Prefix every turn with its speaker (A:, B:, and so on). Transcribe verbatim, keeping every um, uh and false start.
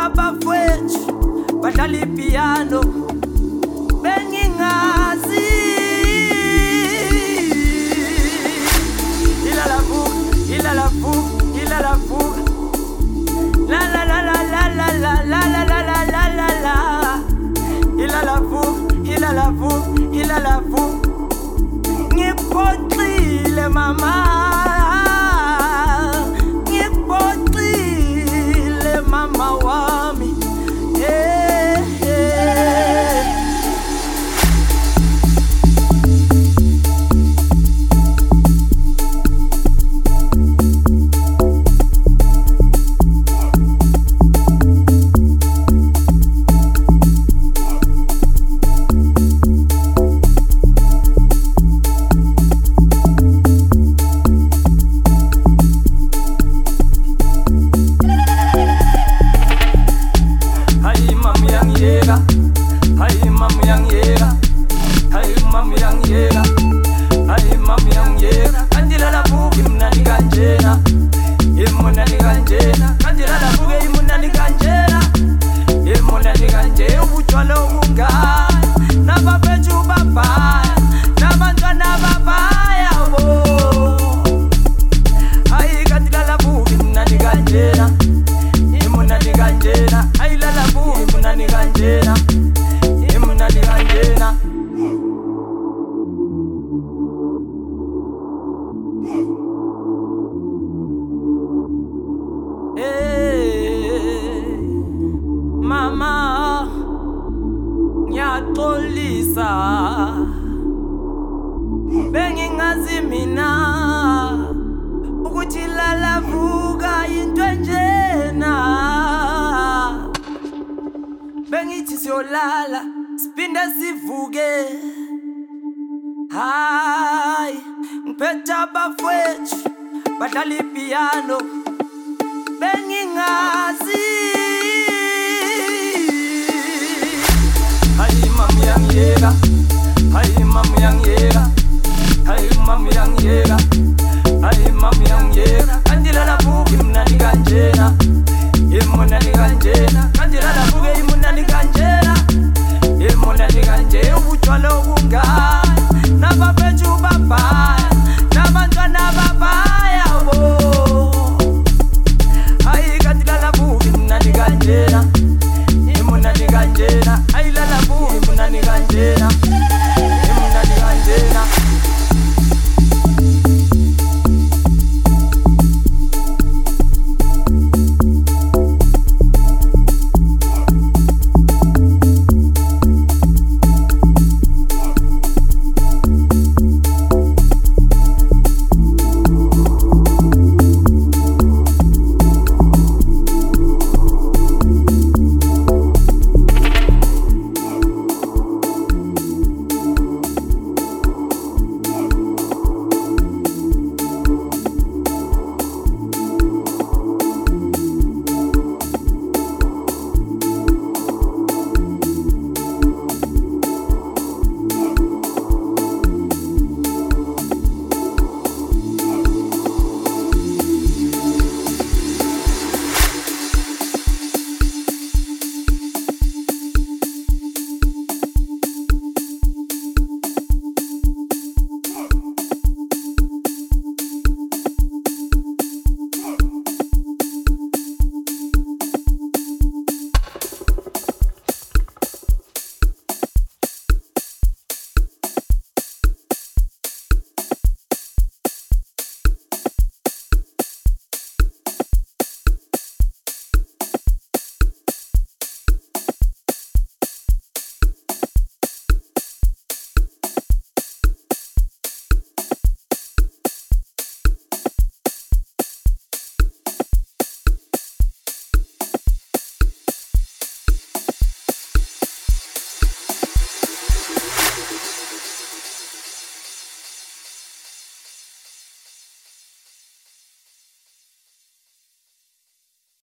A: Ngiphetha bafowethu badlala ipiano bengingazi ila la fuga ila la fuga ila la fuga la la la la la la la la la la la la la ila la fuga ila la fuga ila la fuga ngiphoxile mama ngiphoxile mama wami eh eh Mama ngiyaxolisa bengingazi mina ukuthi lalavuka into enjena bengithi siyolala sipinde sivuke hayi ngiphetha bafowethu badlala ipiano bengingazi Hai mami yang yega, hai mami yang yega, hai mami yang yega, hai mami yang yega. Kanjila la buki mnani kanjena, imuna ni kanjena. Kanjila la buki imuna ni kanjena, imuna ni kanjena. Ubuchwalo bunga.